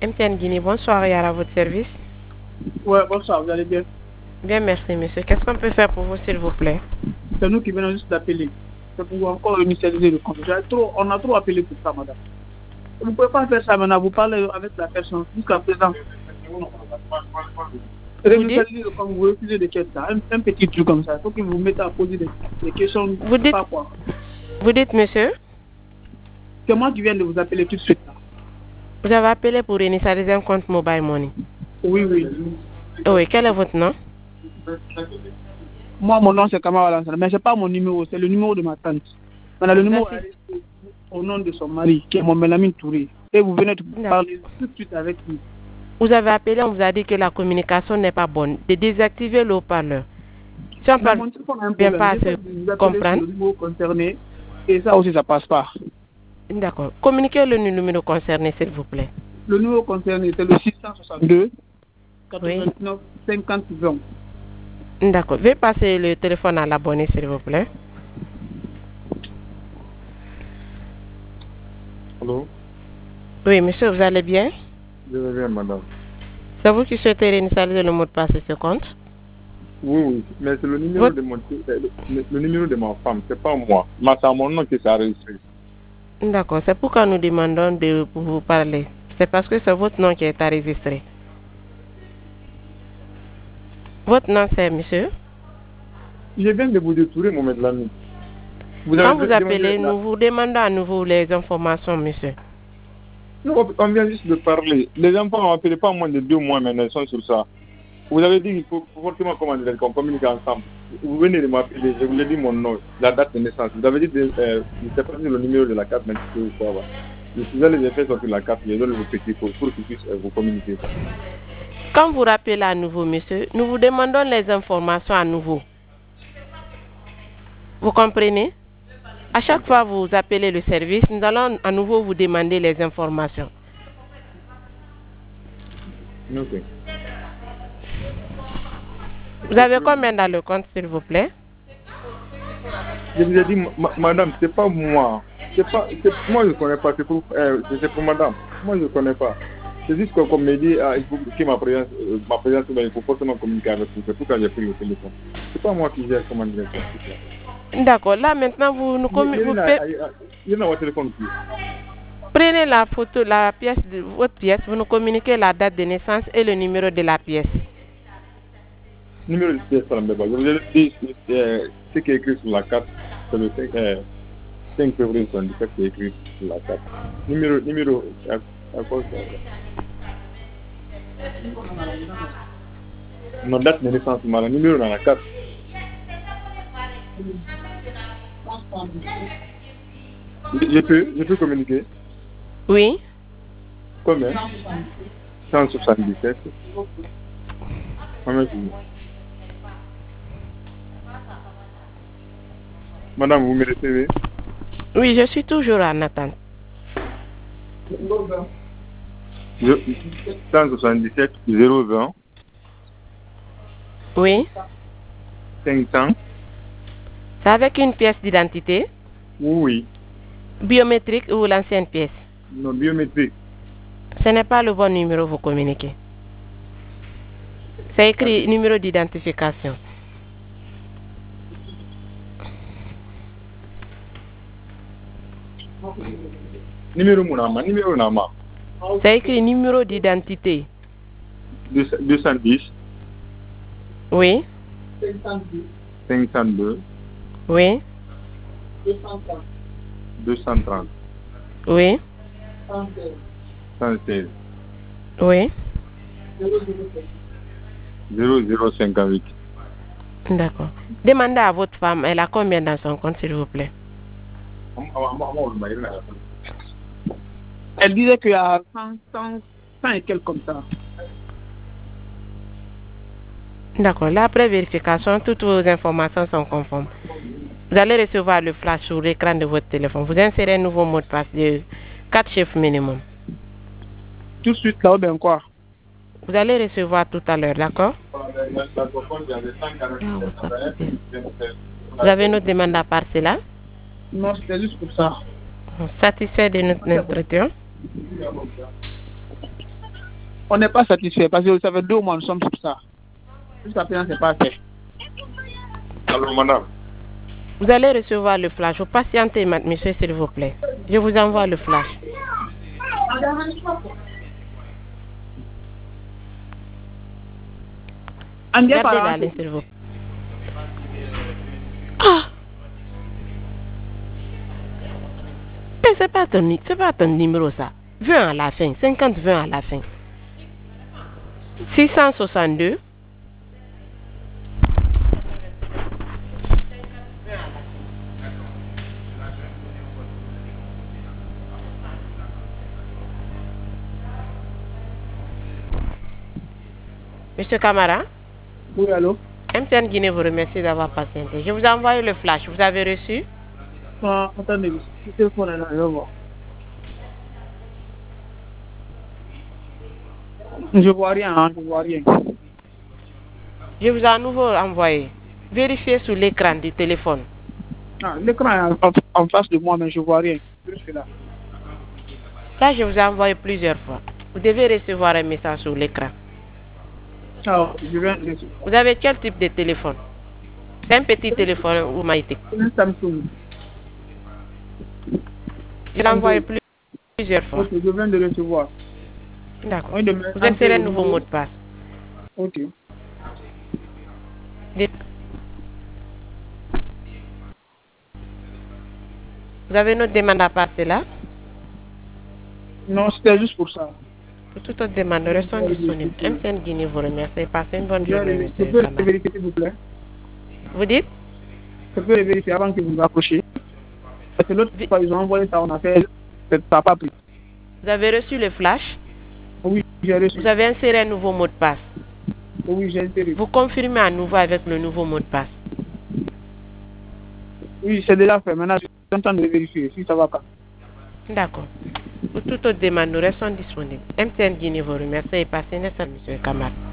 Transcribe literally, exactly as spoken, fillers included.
M T N Guinée, bonsoir, Yara, à votre service. Ouais, bonsoir, vous allez bien? Bien, merci, monsieur. Qu'est-ce qu'on peut faire pour vous, s'il vous plaît? C'est nous qui venons juste d'appeler. C'est pour encore initialiser le compte. Trop, on a trop appelé pour ça, madame. Vous ne pouvez pas faire ça maintenant, vous parlez avec la personne jusqu'à présent. Réinitialiser le compte, vous refusez de faire ça. Un, un petit truc comme ça. Il faut que vous vous mettez à poser des, des questions. Vous dites, pas quoi. Vous dites, monsieur? C'est moi qui viens de vous appeler tout de suite. Là. Vous avez appelé pour initialiser un compte Mobile Money? Oui, oui. Oui, quel est votre nom? Moi, mon nom, c'est Kamara Lansana, mais ce n'est pas mon numéro, c'est le numéro de ma tante. Maintenant, le numéro est au nom de son mari, qui est mon Mélamine Touré. Et vous venez de parler tout de suite avec lui. Vous avez appelé, on vous a dit que la communication n'est pas bonne, de désactiver le haut-parleur. Si on parle bien pas à se comprendre. Le numéro concerné, et ça aussi, ça passe pas. D'accord. Communiquez le numéro concerné, s'il vous plaît. Le numéro concerné, c'est le six cent soixante-deux quatre-vingt-neuf cinquante vingt. D'accord. Veuillez passer le téléphone à l'abonné, s'il vous plaît. Allô? Oui, monsieur, vous allez bien? Je vais bien, madame. C'est vous qui souhaitez réinitialiser le mot de passe de ce compte? Oui, oui, mais c'est le numéro Votre... de mon le, le numéro de ma femme, c'est pas moi. Mais c'est à mon nom que ça a réussi. D'accord, c'est pourquoi nous demandons de vous parler. C'est parce que c'est votre nom qui est enregistré. Votre nom, c'est monsieur? Je viens de vous détruire, mon maître l'ami. Quand vous appelez, nous vous demandons à nouveau les informations, monsieur. Non, on vient juste de parler. Les enfants n'ont appelé pas moins de deux mois maintenant, ils sont sur ça. Vous avez dit qu'il faut forcément qu'on communique ensemble. Vous venez de m'appeler, je vous ai dit mon nom, la date de naissance. Vous avez dit, de, euh, je ne sais pas si le numéro de la carte d'identité ou quoi. Je suis allé les faire sortir la carte, je donne vos petits pour, pour qu'ils puissent euh, vous communiquer. Quand vous rappelez à nouveau, monsieur, nous vous demandons les informations à nouveau. Vous comprenez? À chaque fois que vous appelez le service, nous allons à nouveau vous demander les informations. Ok. Vous avez combien dans le compte, s'il vous plaît? Je vous ai dit, ma, madame, c'est pas moi. C'est pas, moi, je ne connais pas. C'est pour, euh, pour madame. Moi, je ne connais pas. C'est juste que, comme me dit, ah, il faut que ma présence, euh, ma présence, il faut forcément communiquer avec vous. C'est pourquoi j'ai pris le téléphone. C'est pas moi qui gère comment dire ça. D'accord. Là, maintenant, vous nous communiquez. Il y a votre téléphone aussi. Prenez la photo, la pièce de votre pièce, vous nous communiquez la date de naissance et le numéro de la pièce. Numéro de pièce, ça ne me va pas. Je vous ai dit euh, ce qui est écrit sur la carte, c'est le euh, cinq février soixante-dix-sept qui est écrit sur la carte. Numéro, numéro, à, à quoi ça? Notre date de naissance, le numéro dans la carte. Je peux, je peux communiquer? Oui. Combien? cent soixante-dix-sept. Combien? Madame, vous me recevez? Oui, je suis toujours en attente. cent soixante-dix-sept zéro vingt. Oui. cinq cents. C'est avec une pièce d'identité? Oui. Biométrique ou l'ancienne pièce? Non, biométrique. Ce n'est pas le bon numéro que vous communiquez. C'est écrit numéro d'identification. Numéro Mounama, numéro Nama. C'est écrit numéro d'identité. deux cent dix. Oui. cinq cent deux. Oui. deux cent trente. Oui. cent seize. Oui. zéro zéro cinquante-huit. D'accord. Demandez à votre femme, elle a combien dans son compte, s'il vous plaît? Elle disait qu'il y a cent, cent, cent et quelques comme ça. D'accord. Là, après vérification, toutes vos informations sont conformes. Vous allez recevoir le flash sur l'écran de votre téléphone. Vous insérez un nouveau mot de passe de quatre chiffres minimum. Tout de suite, là, ou bien quoi? Vous allez recevoir tout à l'heure, d'accord? Vous avez une autre demande à part cela? Non, c'était juste pour ça. Satisfait de notre entretien? On n'est pas satisfait parce que ça fait deux mois nous sommes sur ça. Jusqu'à présent, c'est pas fait. Alors, madame. Vous allez recevoir le flash. Vous patientez, monsieur, s'il vous plaît. Je vous envoie le flash. Gardez la ligne, s'il vous plaît. Ah! Mais c'est pas ton, c'est pas ton numéro, ça. vingt à la fin. cinquante vingt à la fin. six cent soixante-deux. Monsieur Camara? Oui, allô? M T N Guinée vous remercie d'avoir patienté. Je vous ai envoyé le flash. Vous avez reçu? Ah, attendez, le téléphone est là, je vais voir. Je vois rien, hein, je vois rien. Je vous ai à nouveau envoyé. Vérifiez sur l'écran du téléphone. Ah, l'écran est en, en, en face de moi, mais je vois rien. Je là. Là, je vous ai envoyé plusieurs fois. Vous devez recevoir un message sur l'écran. Ah, je viens de recevoir. Vous avez quel type de téléphone? C'est un petit téléphone ou maïté? Un Samsung. Je l'ai envoyé plusieurs fois. Ok, je viens de recevoir. D'accord. Vous insérez un nouveau mot de passe. Ok. Vous avez une autre demande à passer là? Non, c'était juste pour ça. Pour toute autre demande, restons disponibles. M T N Guinée vous remercie. Passez une bonne journée, Je monsieur. peux vérifier, s'il vous plaît. Vous dites? Je peux vérifier avant que vous vous accrochiez. Parce que l'autre fois, ils ont envoyé ça, on a fait, ça n'a pas pris. Vous avez reçu le flash? Oui, j'ai reçu. Vous avez inséré un nouveau mot de passe? Oui, j'ai inséré. Vous confirmez à nouveau avec le nouveau mot de passe? Oui, c'est déjà fait. Maintenant, je suis en train de vérifier si ça va pas. D'accord. Pour toute autre demande, nous restons disponibles. M T N Guinée vous remercie et passez une excellente, monsieur Kamara.